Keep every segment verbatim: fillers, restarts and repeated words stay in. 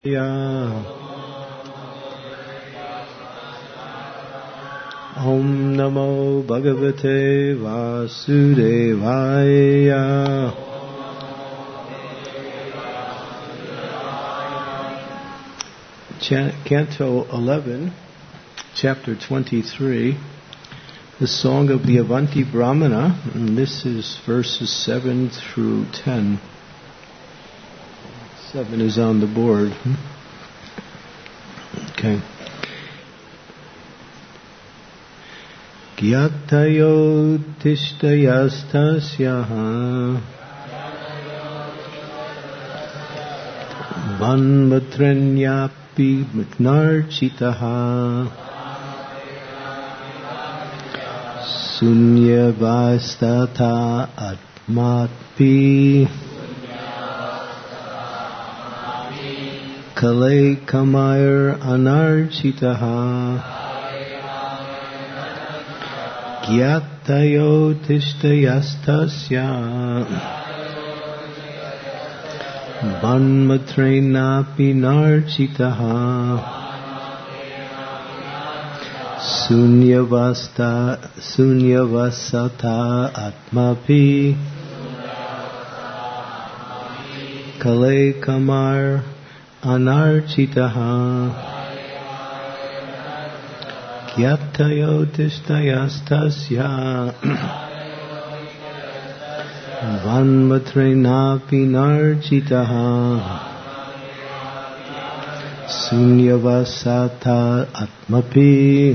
Ya Om Namo Bhagavate Vasudevaya. Canto eleven, Chapter twenty-three, the Song of the Avanti Brahmana, and this is verses seven through ten. Seven is on the board. Okay. Gyatayo tishtayastasyaha vanmatranyapi mgnarchitaha sunyavastata atmatpi Kale Kamair Anarchitaha Gyatayo Tishtayastasya Vanmatrenapi Narchitaha Sunyavasta Sunyavasata Atmapi Kale Kamar Anarchitaha Gyatayo tishtayastasya Vanmatrenapi narchitaha Sunyavasata atmapi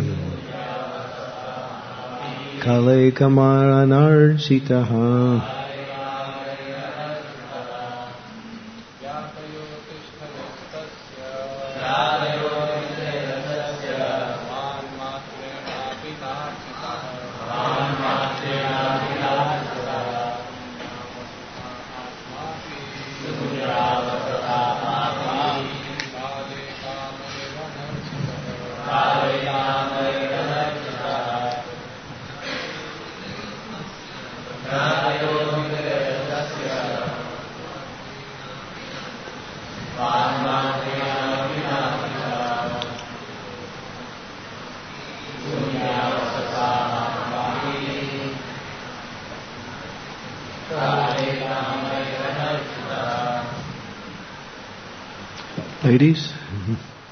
Kale kamar anarchitaha. Ladies? Mm-hmm.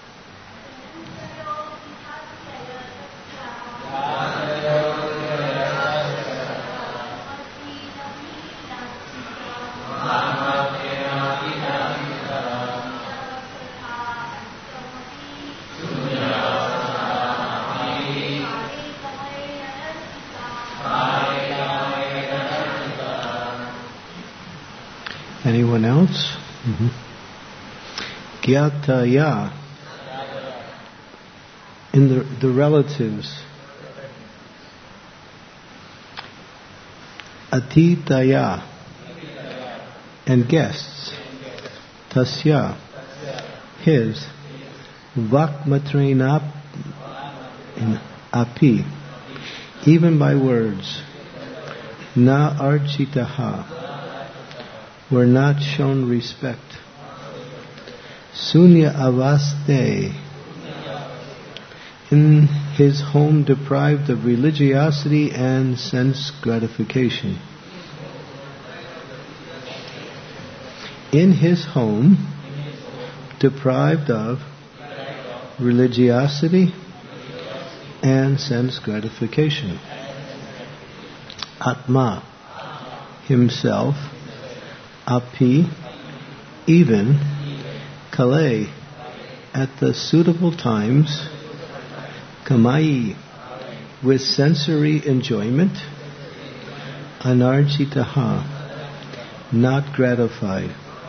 Anyone else? Mm-hmm. Gyataya, in the, the relatives. Atitaya, and guests. Tasya, his. Vakmatrenap, in api, even by words. Na architaha, were not shown respect. Sunya avaste, in his home deprived of religiosity and sense gratification. In his home deprived of religiosity and sense gratification. Atma, himself. Api, even. Kale, at the suitable times. Kamai, with sensory enjoyment. Anarchitaha, not gratified.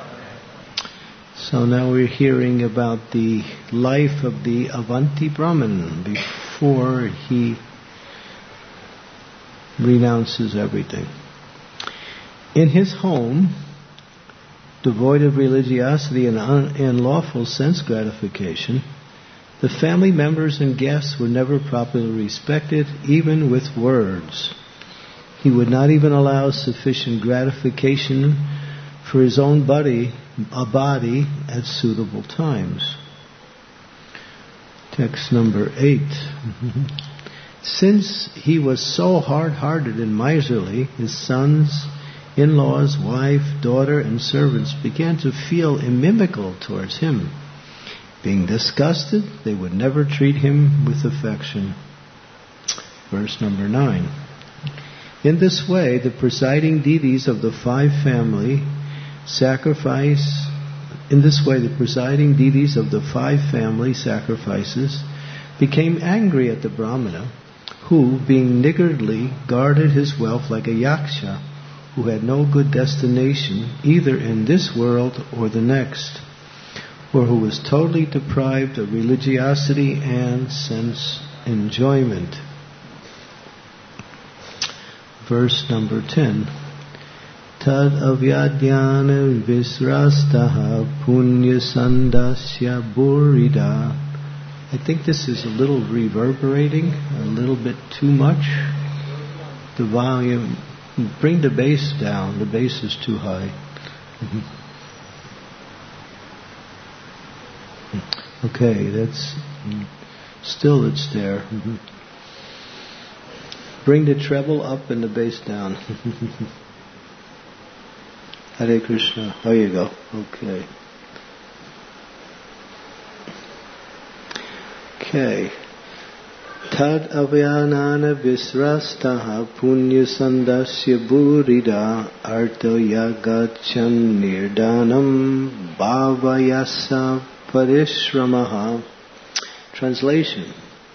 So now we're hearing about the life of the Avanti Brahman before he renounces everything. In his home, devoid of religiosity and unlawful sense gratification, the family members and guests were never properly respected, even with words. He would not even allow sufficient gratification for his own body a body at suitable times. Text number eight. Since he was so hard-hearted and miserly, his sons, in-laws, wife, daughter, and servants began to feel inimical towards him. Being disgusted, they would never treat him with affection. Verse number nine. In this way, the presiding deities of the five family sacrifice. In this way, the presiding deities of the five family sacrifices became angry at the Brahmana, who, being niggardly, guarded his wealth like a yaksha, who had no good destination either in this world or the next, or who was totally deprived of religiosity and sense enjoyment. Verse number ten. Tad avyadhyana visrastaha punya sandasya burida. I think this is a little reverberating, a little bit too much. The volume, bring the bass down. The bass is too high. Okay, that's still it's there. Bring the treble up and the bass down. Hare Krishna. There you go. Okay. Okay. Tad avyanana visrastaha punya sandasya burida arto yagachan nirdanam bhavayasa parishramaha. Translation.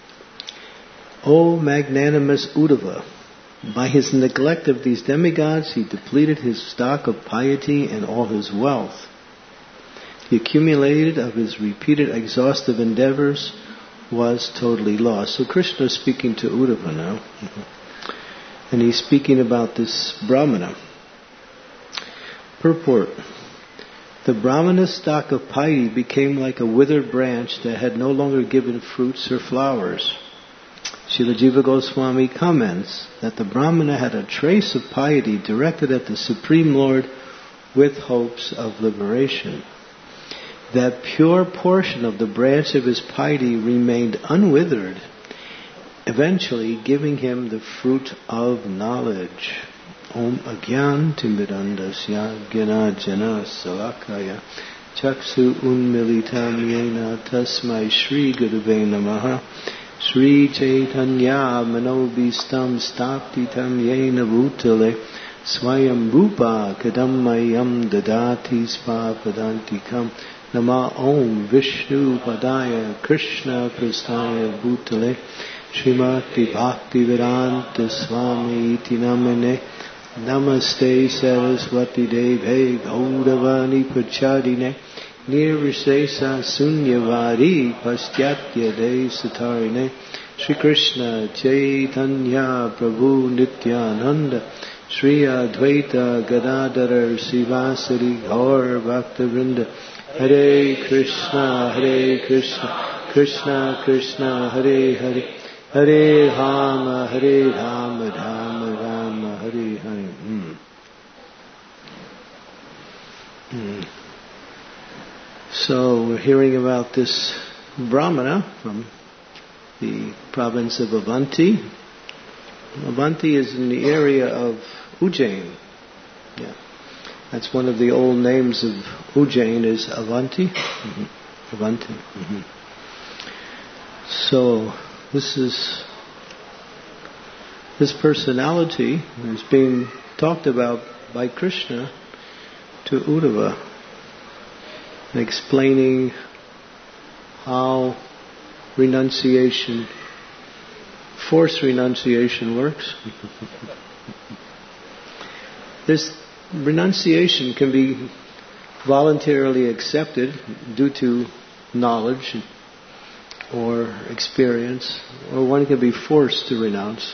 O magnanimous Uddhava, by his neglect of these demigods, he depleted his stock of piety and all his wealth. The accumulated of his repeated exhaustive endeavors was totally lost. So Krishna is speaking to Uddhava now, and he's speaking about this Brahmana. Purport. The Brahmana's stock of piety became like a withered branch that had no longer given fruits or flowers. Srila Jiva Goswami comments that the Brahmana had a trace of piety directed at the Supreme Lord with hopes of liberation. That pure portion of the branch of his piety remained unwithered, eventually giving him the fruit of knowledge. Om Agyan Timirandasya Gyana Jana Salakaya Chaksu Unmilitam Yena Tasmai Shri Gurave Namaha Sri Chaitanya Manobhistam Staptitam Yena Bhutale Swayam Rupa Kadammayam Dadati Spapadantikam Nama Om Vishnu Padaya Krishna Prastaya Bhutale Srimati Bhakti Vedanta Swami Iti Namane Namaste Saraswati Deve Gauravani Prachadine Nirvisesa Sunyavari Pastyatya De Satarine Shri Krishna Chaitanya Prabhu Nityananda Shri Advaita Gadadhara Sivasari Gaur Bhaktavrinda Hare Krishna Hare Krishna Krishna Krishna Hare Hare Hare Rama Hare Rama Rama Rama Hare Hare. Mm. Mm. So we're hearing about this Brahmana from the province of Avanti. Avanti is in the area of Ujjain. Yeah, that's one of the old names of Ujjain is Avanti. Mm-hmm. Avanti. Mm-hmm. So this is this personality is being talked about by Krishna to Uddhava, explaining how renunciation, forced renunciation works. This renunciation can be voluntarily accepted due to knowledge or experience, or one can be forced to renounce.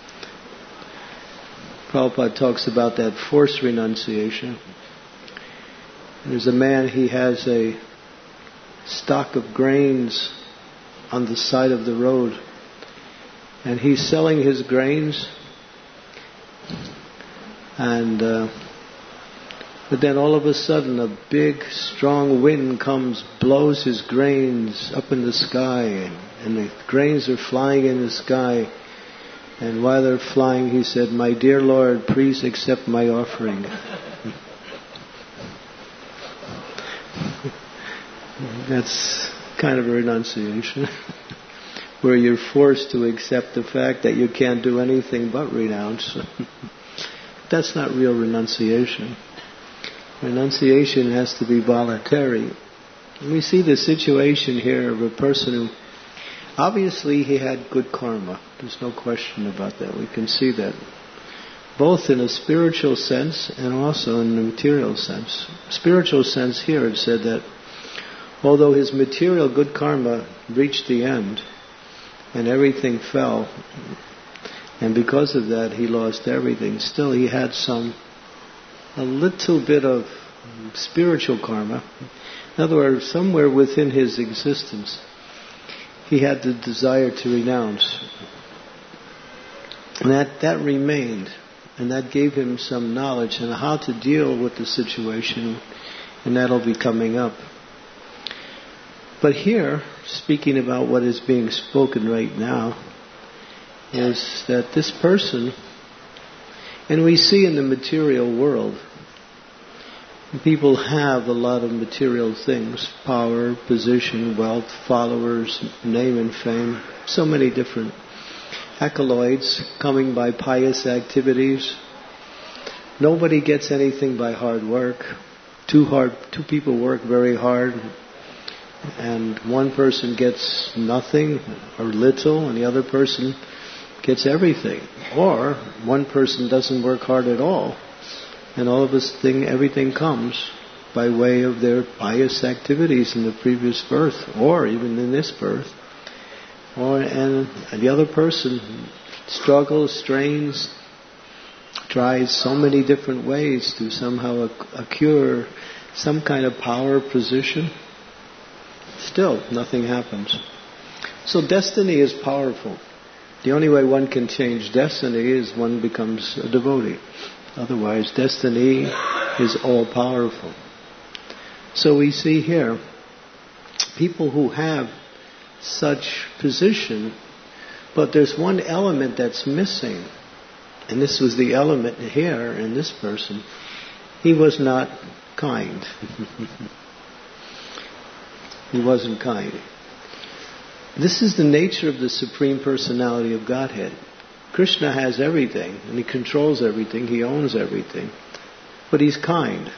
Prabhupada talks about that forced renunciation. There's a man, he has a stock of grains on the side of the road, and he's selling his grains, and uh, But then all of a sudden a big, strong wind comes, blows his grains up in the sky, and, and the grains are flying in the sky. And while they're flying, he said, "My dear Lord, please accept my offering." That's kind of a renunciation, where you're forced to accept the fact that you can't do anything but renounce. That's not real renunciation. Renunciation has to be voluntary. And we see the situation here of a person who, obviously he had good karma. There's no question about that. We can see that. Both in a spiritual sense and also in a material sense. Spiritual sense here, it said that although his material good karma reached the end and everything fell, and because of that he lost everything, still he had some, a little bit of spiritual karma. In other words, somewhere within his existence he had the desire to renounce. And that, that remained, and that gave him some knowledge on how to deal with the situation, and that'll be coming up. But here, speaking about what is being spoken right now, is that this person, and we see in the material world, people have a lot of material things, power, position, wealth, followers, name and fame, so many different accolades coming by pious activities. Nobody gets anything by hard work. Two hard, two people work very hard, and one person gets nothing or little, and the other person gets everything. Or one person doesn't work hard at all, and all of this thing, everything comes by way of their pious activities in the previous birth, or even in this birth. Or and the other person struggles, strains, tries so many different ways to somehow accrue some kind of power, position. Still, nothing happens. So destiny is powerful. The only way one can change destiny is one becomes a devotee. Otherwise, destiny is all-powerful. So we see here, people who have such position, but there's one element that's missing. And this was the element here in this person. He was not kind. He wasn't kind. This is the nature of the Supreme Personality of Godhead. Krishna has everything, and he controls everything, he owns everything. But he's kind.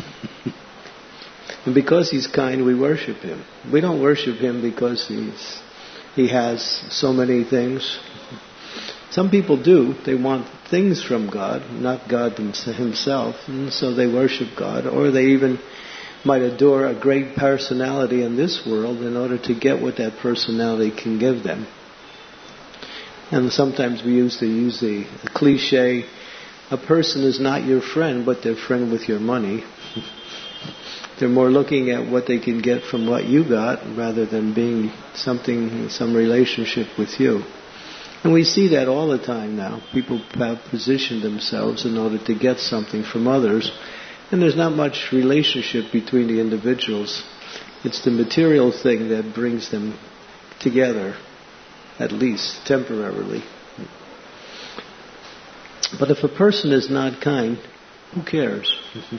And because he's kind, we worship him. We don't worship him because he's he has so many things. Some people do. They want things from God, not God himself, and so they worship God. Or they even might adore a great personality in this world in order to get what that personality can give them. And sometimes we use the use the, the cliche, a person is not your friend, but they're friend with your money. They're more looking at what they can get from what you got rather than being something, some relationship with you. And we see that all the time now. People have positioned themselves in order to get something from others. And there's not much relationship between the individuals. It's the material thing that brings them together, at least temporarily. But if a person is not kind, who cares?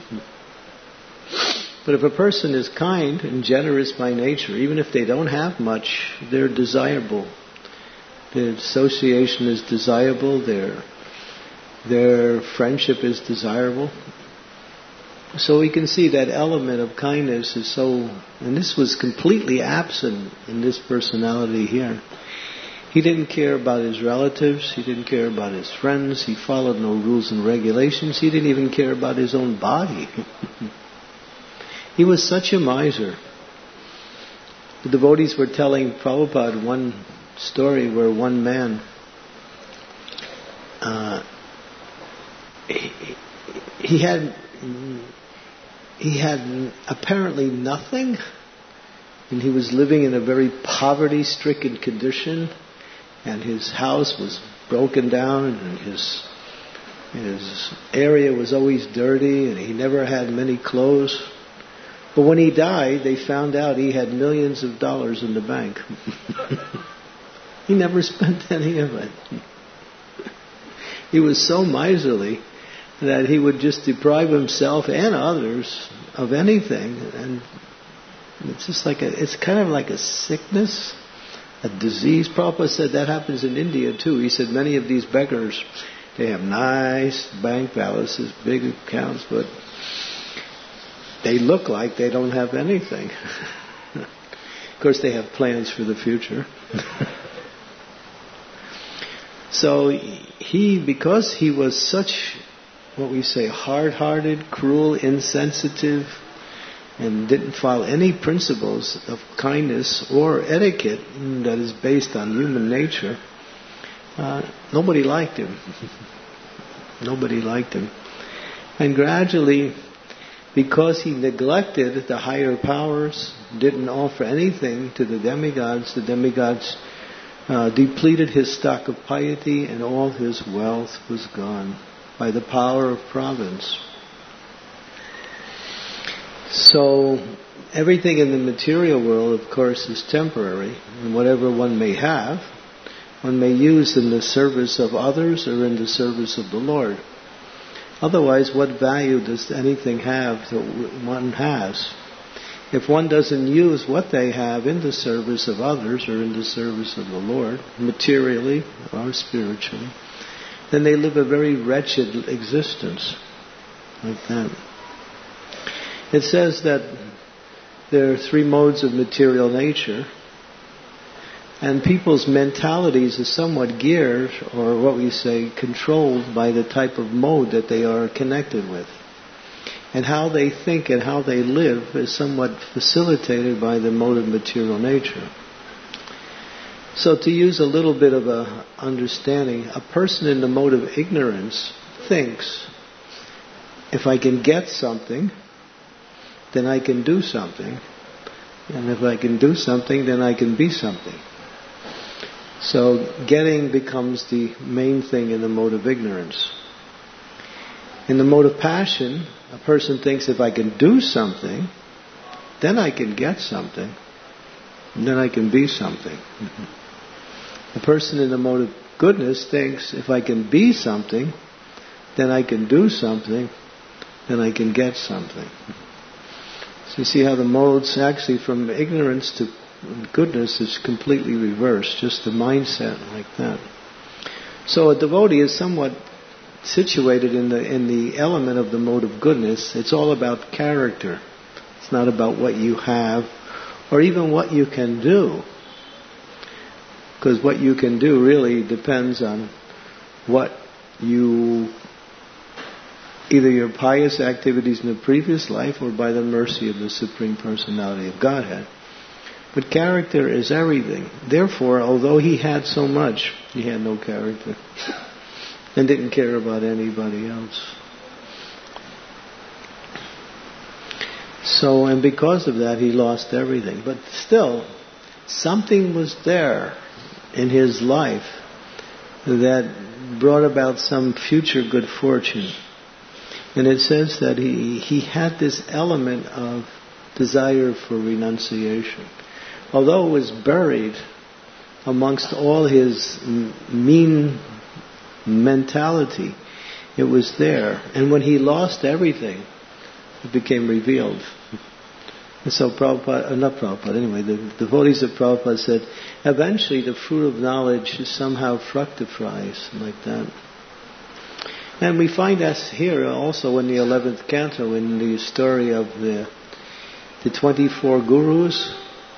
But if a person is kind and generous by nature, even if they don't have much, they're desirable. Their association is desirable. Their their friendship is desirable. So we can see that element of kindness is so, and this was completely absent in this personality here. He didn't care about his relatives. He didn't care about his friends. He followed no rules and regulations. He didn't even care about his own body. He was such a miser. The devotees were telling Prabhupada one story where one man, uh, he, he had he had apparently nothing, and he was living in a very poverty-stricken condition, and his house was broken down, and his His area was always dirty, and he never had many clothes. But when he died, they found out he had millions of dollars in the bank. He never spent any of it. He was so miserly that he would just deprive himself and others of anything. And it's just like a, it's kind of like a sickness, a disease. Prabhupada said that happens in India too. He said many of these beggars, they have nice bank balances, big accounts, but they look like they don't have anything. Of course, they have plans for the future. So he, because he was such, what we say, hard-hearted, cruel, insensitive, and didn't follow any principles of kindness or etiquette that is based on human nature, uh, nobody liked him. Nobody liked him. And gradually, because he neglected the higher powers, didn't offer anything to the demigods, the demigods uh, depleted his stock of piety, and all his wealth was gone by the power of providence. So everything in the material world, of course, is temporary, and whatever one may have, one may use in the service of others or in the service of the Lord. Otherwise, what value does anything have that one has? If one doesn't use what they have in the service of others or in the service of the Lord, materially or spiritually, then they live a very wretched existence like that. It says that there are three modes of material nature, and people's mentalities are somewhat geared, or what we say, controlled by the type of mode that they are connected with. And how they think and how they live is somewhat facilitated by the mode of material nature. So to use a little bit of a understanding, a person in the mode of ignorance thinks, if I can get something, then I can do something. And if I can do something, then I can be something. So getting becomes the main thing in the mode of ignorance. In the mode of passion, a person thinks if I can do something, then I can get something, and then I can be something. Mm-hmm. A person in the mode of goodness thinks if I can be something, then I can do something, then I can get something. So you see how the modes actually from ignorance to goodness is completely reversed, just the mindset like that. So a devotee is somewhat situated in the in the element of the mode of goodness. It's all about character. It's not about what you have or even what you can do. Because what you can do really depends on what you, either your pious activities in the previous life or by the mercy of the Supreme Personality of Godhead. But character is everything. Therefore, although he had so much, he had no character and didn't care about anybody else. So, and because of that, he lost everything. But still, something was there in his life that brought about some future good fortune. And it says that he, he had this element of desire for renunciation. Although it was buried amongst all his mean mentality, it was there. And when he lost everything, it became revealed. And so Prabhupada, uh, not Prabhupada, anyway, the devotees of Prabhupada said, eventually the fruit of knowledge somehow fructifies like that. And we find that here also in the eleventh canto, in the story of the the twenty-four gurus,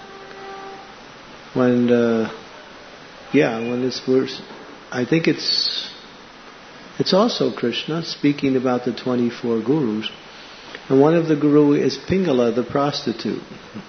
when, uh, yeah, when this verse, I think it's, it's also Krishna speaking about the twenty-four gurus. And one of the guru is Pingala, the prostitute.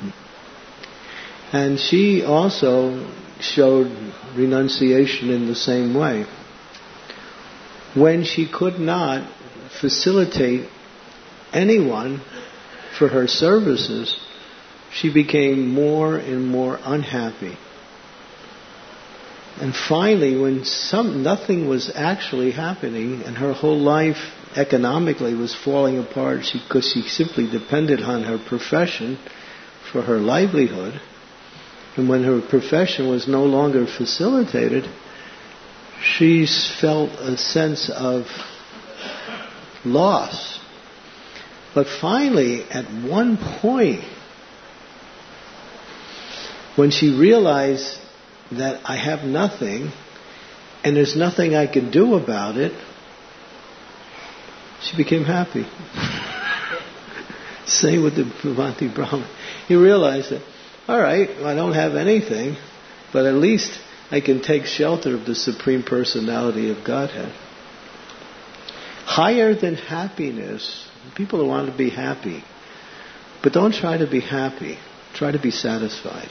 And she also showed renunciation in the same way. When she could not facilitate anyone for her services, she became more and more unhappy. And finally, when some nothing was actually happening, and her whole life economically was falling apart, she, because she simply depended on her profession for her livelihood, and when her profession was no longer facilitated, she felt a sense of loss. But finally, at one point, when she realized that I have nothing, and there's nothing I can do about it, she became happy. Same with the Bhavanti Brahman. He realized that, all right, I don't have anything, but at least I can take shelter of the Supreme Personality of Godhead. Higher than happiness, people want to be happy, but don't try to be happy. Try to be satisfied.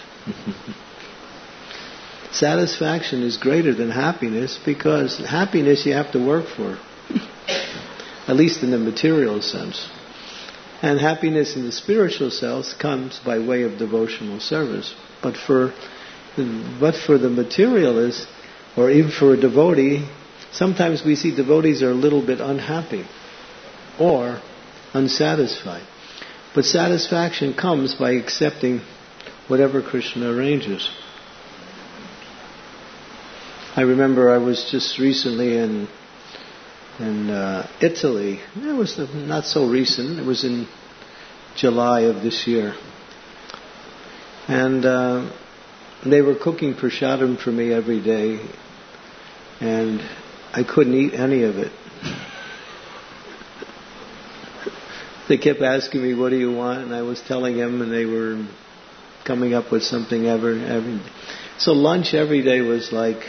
Satisfaction is greater than happiness, because happiness you have to work for, at least in the material sense. And happiness in the spiritual sense comes by way of devotional service. But for but for the materialist, or even for a devotee, sometimes we see devotees are a little bit unhappy or unsatisfied. But satisfaction comes by accepting whatever Krishna arranges. I remember I was just recently in in uh, Italy. It was not so recent. It was in July of this year. And uh, they were cooking prasadam for me every day. And I couldn't eat any of it. They kept asking me, what do you want? And I was telling them, and they were coming up with something every, every So lunch every day was like,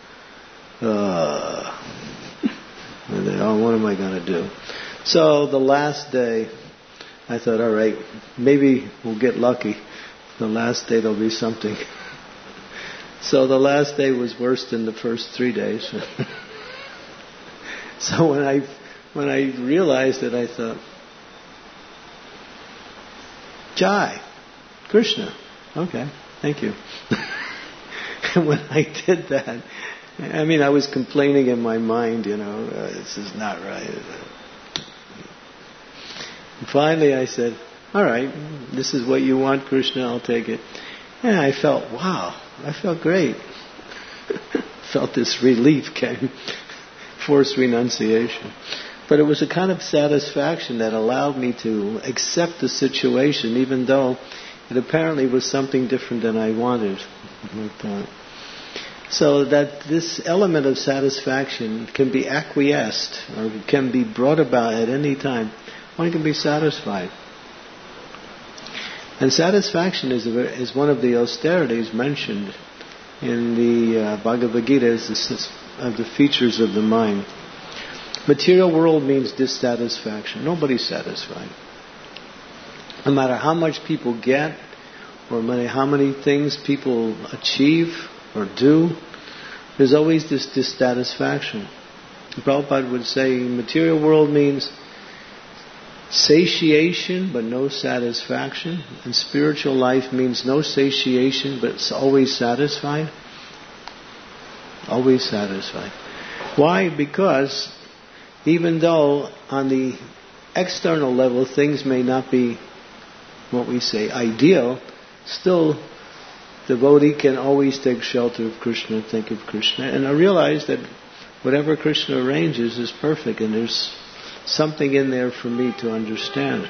uh, and then, oh, what am I going to do? So the last day, I thought, all right, maybe we'll get lucky. The last day there'll be something. So the last day was worse than the first three days. So when I when I realized it, I thought, Jai, Krishna, okay, thank you. And when I did that, I mean, I was complaining in my mind, you know, uh, this is not right. And finally I said, all right, this is what you want, Krishna, I'll take it. And I felt, wow, I felt great. Felt this relief came, forced renunciation. But it was a kind of satisfaction that allowed me to accept the situation, even though it apparently was something different than I wanted. So that this element of satisfaction can be acquiesced, or can be brought about at any time. One can be satisfied. And satisfaction is, a, is one of the austerities mentioned in the uh, Bhagavad Gita as the, of the features of the mind. Material world means dissatisfaction. Nobody's satisfied. No matter how much people get, or many, how many things people achieve or do, there's always this dissatisfaction. Prabhupada would say material world means satiation but no satisfaction, and spiritual life means no satiation but it's always satisfied. Always satisfied. Why? Because even though on the external level things may not be what we say ideal, still devotee can always take shelter of Krishna, think of Krishna, and I realize that whatever Krishna arranges is perfect, and there's something in there for me to understand.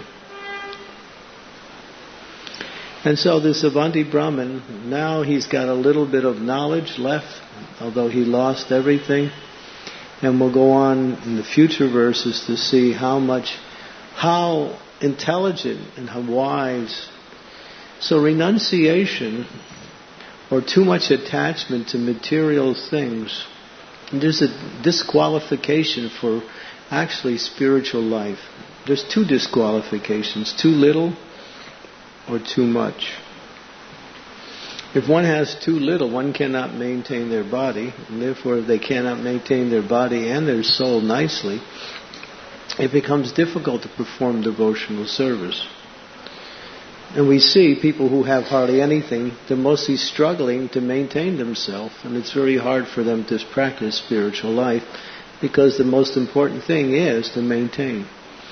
And so this Avanti Brahman, now he's got a little bit of knowledge left, although he lost everything. And we'll go on in the future verses to see how much, how intelligent and how wise. So renunciation, or too much attachment to material things, there's a disqualification for actually spiritual life. There's two disqualifications, too little or too much. If one has too little, one cannot maintain their body, and therefore if they cannot maintain their body and their soul nicely, it becomes difficult to perform devotional service. And we see people who have hardly anything, they're mostly struggling to maintain themselves, and it's very hard for them to practice spiritual life because the most important thing is to maintain.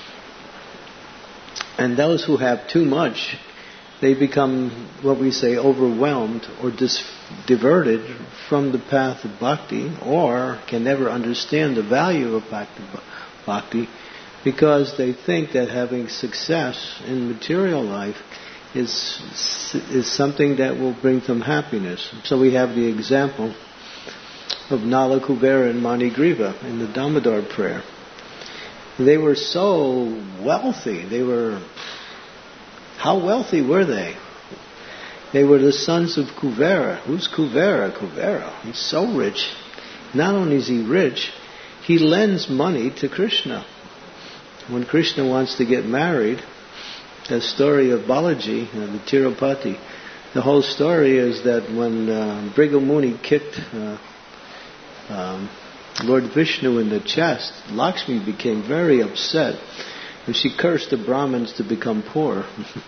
And those who have too much, they become, what we say, overwhelmed or dis- diverted from the path of bhakti, or can never understand the value of bhakti because they think that having success in material life is is something that will bring them happiness. So we have the example of Nala Kuvera and Manigriva in the Damodar prayer. They were so wealthy. They were, how wealthy were they? They were the sons of Kuvera. Who's Kuvera? Kuvera. He's so rich. Not only is he rich, he lends money to Krishna. When Krishna wants to get married, the story of Balaji, uh, the Tirupati, the whole story is that when uh, Bhrigu Muni kicked uh, um, Lord Vishnu in the chest, Lakshmi became very upset, and she cursed the Brahmins to become poor.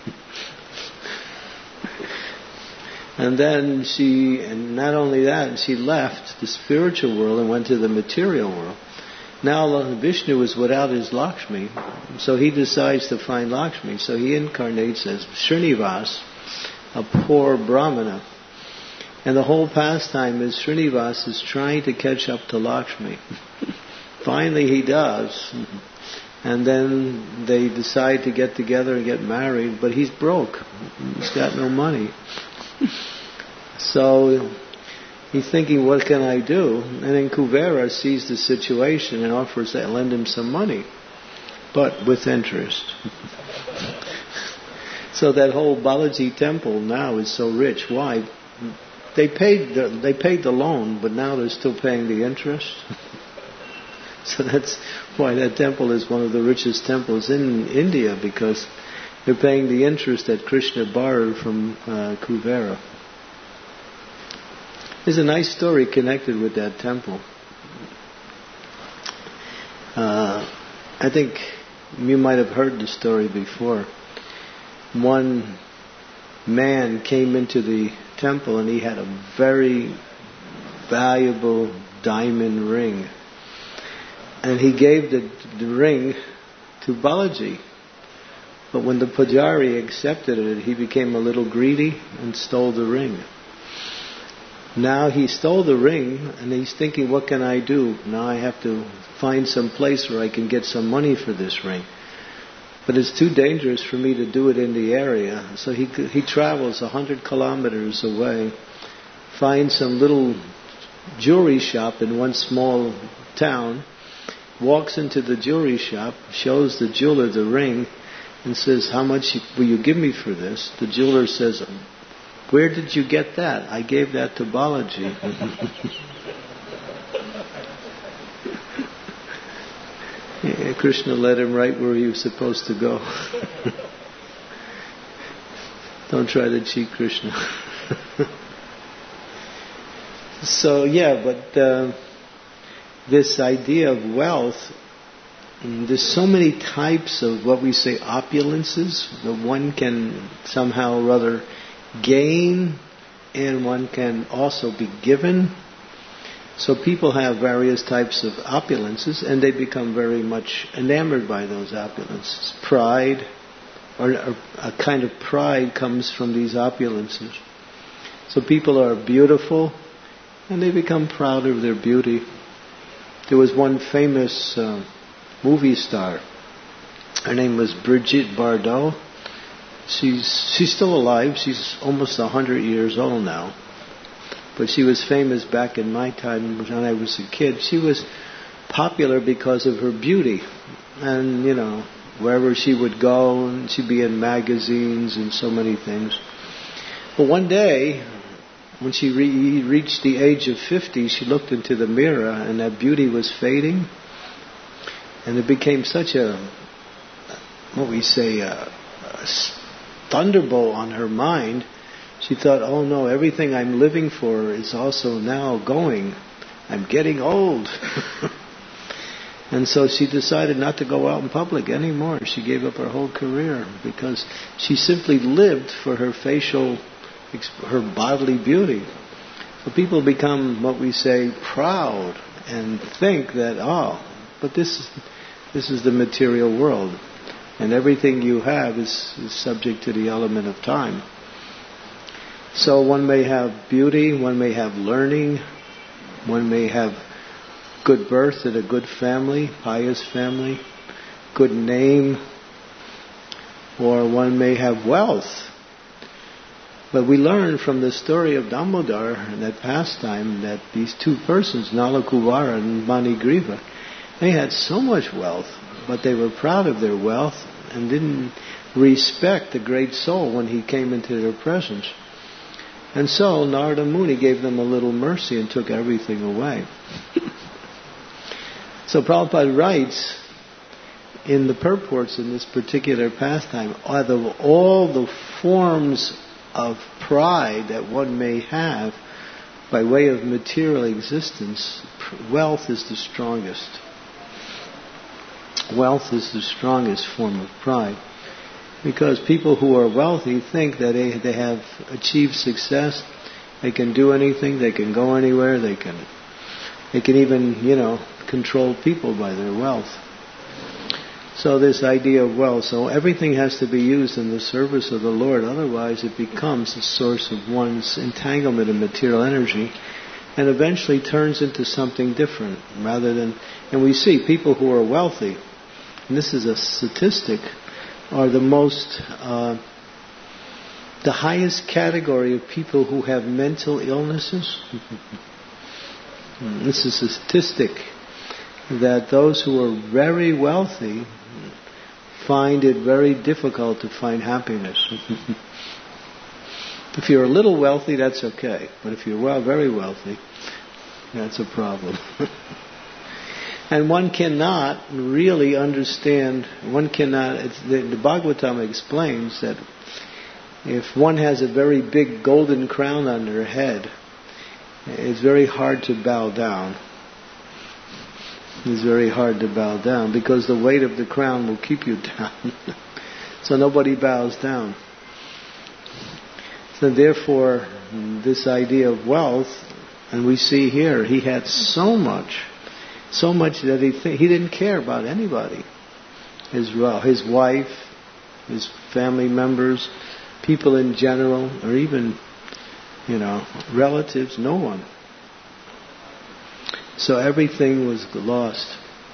And then she, and not only that, she left the spiritual world and went to the material world. Now Vishnu is without his Lakshmi, so he decides to find Lakshmi. So he incarnates as Srinivas, a poor Brahmana. And the whole pastime is Srinivas is trying to catch up to Lakshmi. Finally he does. And then they decide to get together and get married, but he's broke. He's got no money. So he's thinking, what can I do? And then Kuvera sees the situation and offers to lend him some money, but with interest. So that whole Balaji temple now is so rich. Why? They paid the, they paid the loan, but now they're still paying the interest. So that's why that temple is one of the richest temples in India, because they're paying the interest that Krishna borrowed from uh, Kuvera. There's a nice story connected with that temple. Uh, I think you might have heard the story before. One man came into the temple and he had a very valuable diamond ring. And he gave the, the ring to Balaji. But when the Pujari accepted it, he became a little greedy and stole the ring. Now he stole the ring and he's thinking, what can I do? Now I have to find some place where I can get some money for this ring. But it's too dangerous for me to do it in the area. So he he travels a hundred kilometers away, finds some little jewelry shop in one small town, walks into the jewelry shop, shows the jeweler the ring, and says, how much will you give me for this? The jeweler says, where did you get that? I gave that to Balaji. Yeah, Krishna led him right where he was supposed to go. Don't try to cheat Krishna. So yeah, but uh, this idea of wealth, there's so many types of what we say opulences that one can somehow or other gain, and one can also be given. So people have various types of opulences, and they become very much enamored by those opulences. Pride, or a kind of pride, comes from these opulences. So people are beautiful, and they become proud of their beauty. There was one famous uh, movie star. Her name was Brigitte Bardot. She's she's still alive. She's almost a hundred years old now. But she was famous back in my time when I was a kid. She was popular because of her beauty. And, you know, wherever she would go, and she'd be in magazines and so many things. But one day, when she re- reached the age of fifty, she looked into the mirror and that beauty was fading. And it became such a, what we say, a, a thunderbolt on her mind. She thought, oh no, everything I'm living for is also now going. I'm getting old. And so she decided not to go out in public anymore. She gave up her whole career because she simply lived for her facial, her bodily beauty. So people become, what we say, proud and think that, oh, but this, this is the material world. And everything you have is, is subject to the element of time. So one may have beauty, one may have learning, one may have good birth in a good family, pious family, good name, or one may have wealth. But we learn from the story of Damodar and that pastime that these two persons, Nala Kuvara and Manigriva, they had so much wealth, but they were proud of their wealth and didn't respect the great soul when he came into their presence. And so Narada Muni gave them a little mercy and took everything away. So Prabhupada writes in the purports in this particular pastime, out of all the forms of pride that one may have by way of material existence, wealth is the strongest. Wealth is the strongest form of pride. Because people who are wealthy think that they, they have achieved success, they can do anything, they can go anywhere, they can they can even, you know, control people by their wealth. So this idea of wealth, so everything has to be used in the service of the Lord, otherwise it becomes a source of one's entanglement in material energy and eventually turns into something different rather than, and we see people who are wealthy, and this is a statistic, are the most, uh, the highest category of people who have mental illnesses. This is a statistic that those who are very wealthy find it very difficult to find happiness. If you're a little wealthy, that's okay. But if you're well, very wealthy, that's a problem. And one cannot really understand, one cannot, it's, the, the Bhagavatam explains that if one has a very big golden crown on their head, it's very hard to bow down. It's very hard to bow down because the weight of the crown will keep you down. So nobody bows down. So therefore, this idea of wealth, and we see here, he had so much, so much that he th- he didn't care about anybody. His well, his wife, his family members, people in general, or even, you know, relatives, no one. So everything was lost.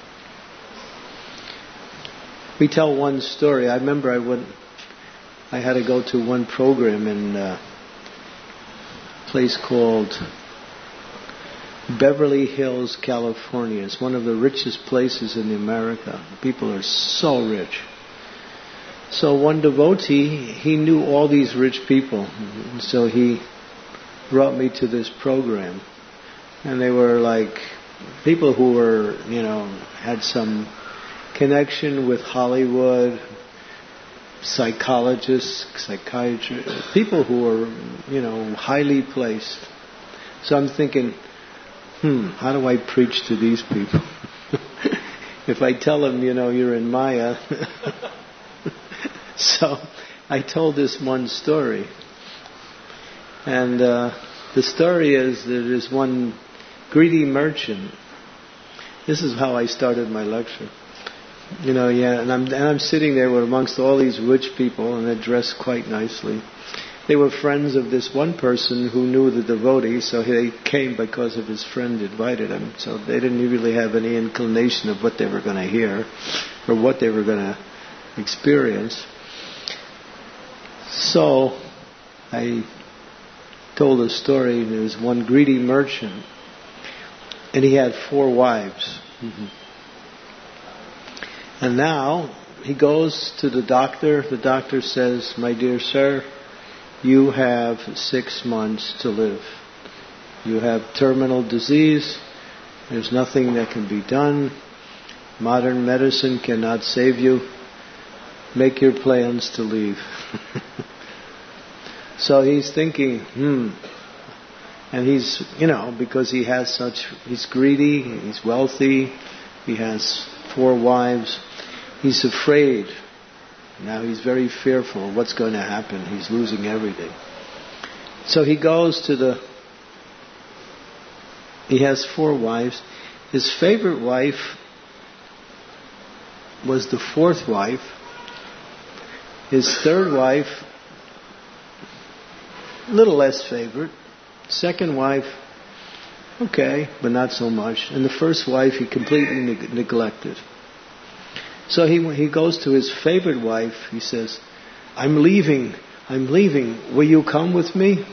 We tell one story. I remember I went, I had to go to one program in a place called Beverly Hills, California. It's one of the richest places in America. People are so rich. So one devotee, he knew all these rich people. So he brought me to this program. And they were like people who were, you know, had some connection with Hollywood, psychologists, psychiatrists, people who were, you know, highly placed. So I'm thinking, hmm, how do I preach to these people? If I tell them, you know, you're in Maya. So I told this one story. And uh, the story is there is one greedy merchant. This is how I started my lecture. You know, yeah, and I'm and I'm sitting there with amongst all these rich people, and they're dressed quite nicely. They were friends of this one person who knew the devotee, so they came because of his friend invited him. So they didn't really have any inclination of what they were going to hear or what they were going to experience. So I told a story. There was one greedy merchant, and he had four wives. Mm-hmm. And now he goes to the doctor. The doctor says, "My dear sir, you have six months to live. You have terminal disease. There's nothing that can be done. Modern medicine cannot save you. Make your plans to leave." So he's thinking, hmm. And he's, you know, because he has such, he's greedy, he's wealthy, He has four wives. He's afraid. Now he's very fearful of what's going to happen. He's losing everything. So he goes to the... He has four wives. His favorite wife was the fourth wife. His third wife, a little less favorite. Second wife, okay, but not so much. And the first wife he completely neg- neglected. So he he goes to his favorite wife. He says, I'm leaving, I'm leaving. Will you come with me?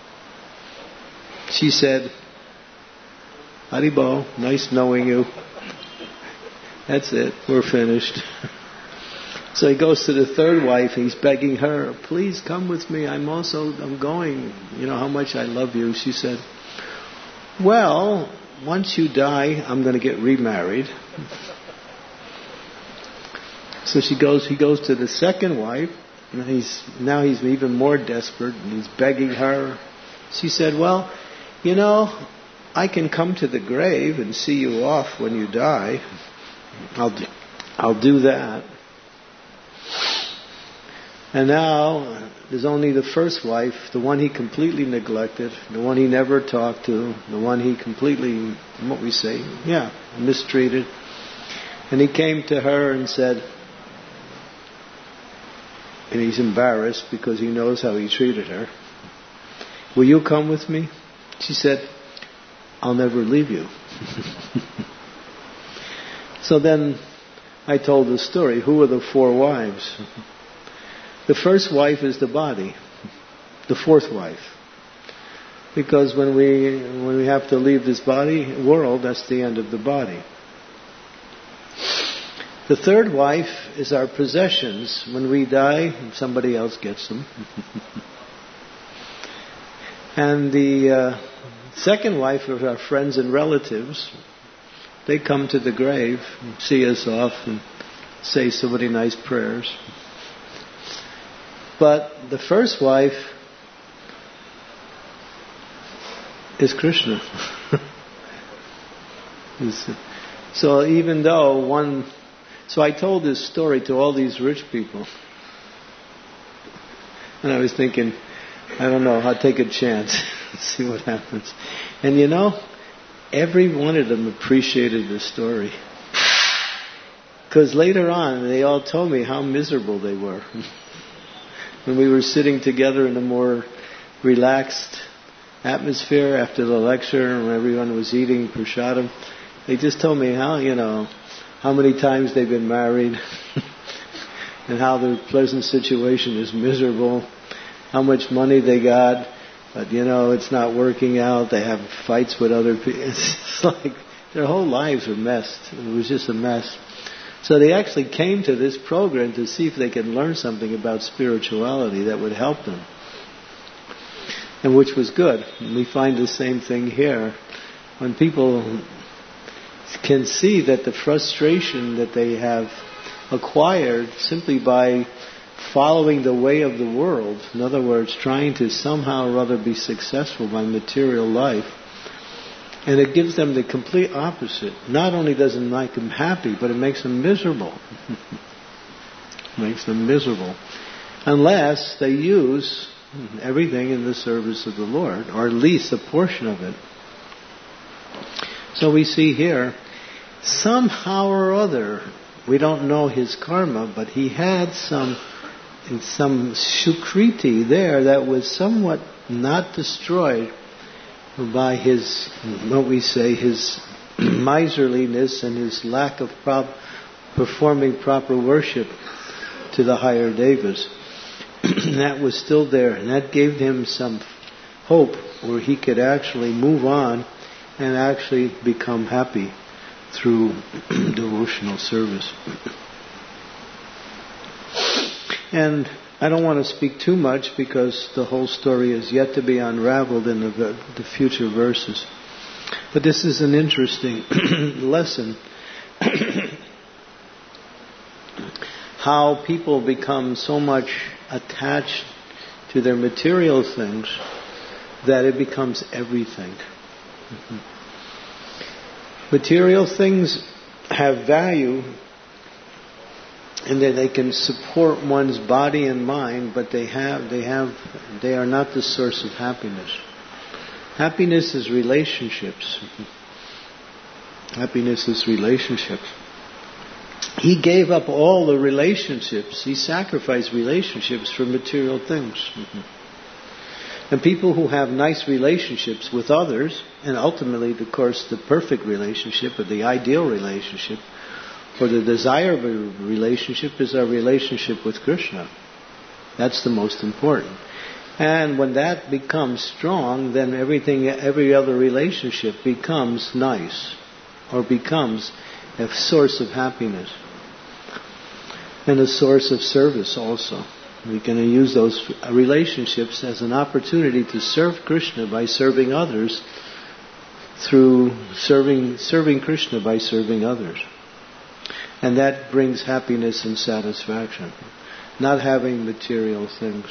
She said, Haribo, nice knowing you. That's it, we're finished. So he goes to the third wife. He's begging her, please come with me. I'm also, I'm going. You know how much I love you. She said, well, once you die, I'm going to get remarried. So she goes. He goes to the second wife. And he's now he's even more desperate, and he's begging her. She said, well, you know, I can come to the grave and see you off when you die. I'll do, I'll do that. And now there's only the first wife, the one he completely neglected, the one he never talked to, the one he completely, what we say, yeah, mistreated. And he came to her and said, and he's embarrassed because he knows how he treated her, will you come with me? She said, I'll never leave you. So then I told the story. Who are the four wives? The first wife is the body. The fourth wife. Because when we when we have to leave this body world, that's the end of the body. The third wife is our possessions. When we die, somebody else gets them. And the uh, second wife are our friends and relatives. They come to the grave, and see us off, and say so many nice prayers. But the first wife is Krishna. So even though one... So I told this story to all these rich people. And I was thinking, I don't know, I'll take a chance. See what happens. And you know, every one of them appreciated the story. Because later on, they all told me how miserable they were. When we were sitting together in a more relaxed atmosphere after the lecture, and everyone was eating prasadam, they just told me how, you know, how many times they've been married, and how their pleasant situation is miserable, how much money they got, but you know, it's not working out, they have fights with other people. It's like their whole lives were messed. It was just a mess. So they actually came to this program to see if they could learn something about spirituality that would help them. And which was good. And we find the same thing here. When people can see that the frustration that they have acquired simply by following the way of the world, in other words, trying to somehow or other be successful by material life, and it gives them the complete opposite. Not only does it make them happy, but it makes them miserable. Makes them miserable. Unless they use everything in the service of the Lord, or at least a portion of it. So we see here, somehow or other, we don't know his karma, but he had some some sukriti there that was somewhat not destroyed by his, what we say, his miserliness and his lack of prop, performing proper worship to the higher devas. That was still there, and that gave him some hope where he could actually move on and actually become happy through devotional service. And I don't want to speak too much because the whole story is yet to be unraveled in the, the future verses. But this is an interesting lesson. How people become so much attached to their material things that it becomes everything. Material things have value and that they can support one's body and mind, but they have, they have, they are not the source of happiness. Happiness is relationships. Happiness is relationships. He gave up all the relationships. He sacrificed relationships for material things. And people who have nice relationships with others, and ultimately, of course, the perfect relationship or the ideal relationship or the desirable relationship is our relationship with Krishna. That's the most important. And when that becomes strong, then everything, every other relationship becomes nice or becomes a source of happiness and a source of service also. We can use those relationships as an opportunity to serve Krishna by serving others through serving serving Krishna by serving others. And that brings happiness and satisfaction, not having material things.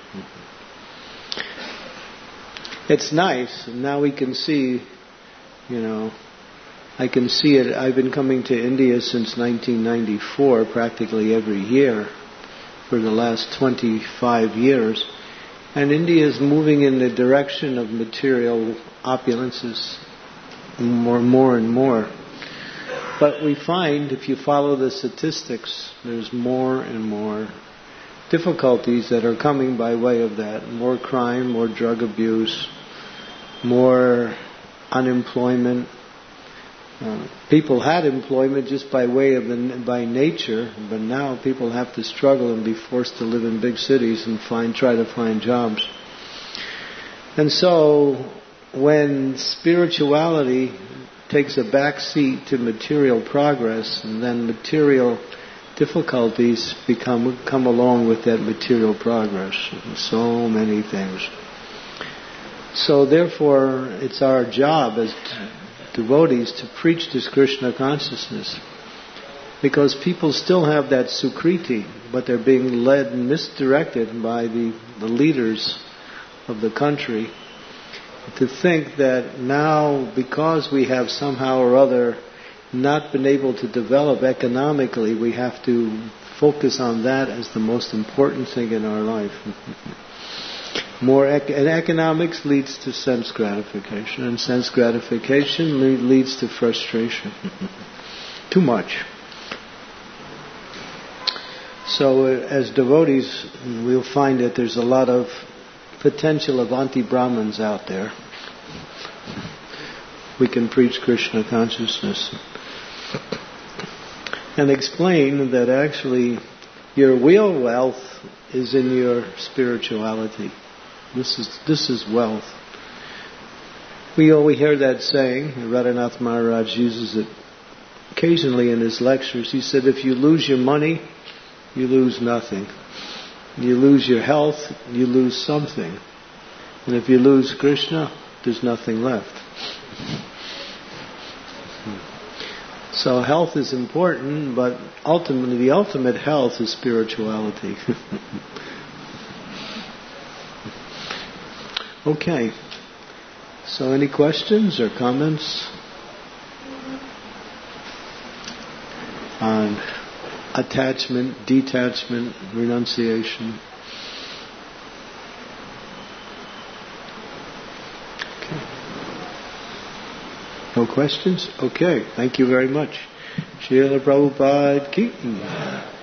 It's nice, and now we can see, you know, I can see it. I've been coming to India since nineteen ninety-four, practically every year, for the last twenty-five years. And India is moving in the direction of material opulences more, more and more. But we find, if you follow the statistics, there's more and more difficulties that are coming by way of that. More crime, more drug abuse, more unemployment. Uh, people had employment just by way of the, by nature, but now people have to struggle and be forced to live in big cities and find try to find jobs. And so, when spirituality takes a back seat to material progress, and then material difficulties become come along with that material progress, so many things. So, therefore, it's our job as devotees to preach this Krishna consciousness, because people still have that sukriti, but they're being led and misdirected by the, the leaders of the country to think that now, because we have somehow or other not been able to develop economically, we have to focus on that as the most important thing in our life. More ec- and economics leads to sense gratification, and sense gratification le- leads to frustration. Too much. So, uh, as devotees, we'll find that there's a lot of potential of anti-Brahmins out there. We can preach Krishna consciousness and explain that actually your real wealth is in your spirituality. This is this is wealth. We always hear that saying. Radhanath Maharaj uses it occasionally in his lectures. He said, if you lose your money, you lose nothing. You lose your health, you lose something. And if you lose Krishna, there's nothing left. So health is important, but ultimately the ultimate health is spirituality. Okay. So any questions or comments on attachment, detachment, renunciation? Okay. No questions? Okay. Thank you very much. Srila Prabhupada ki.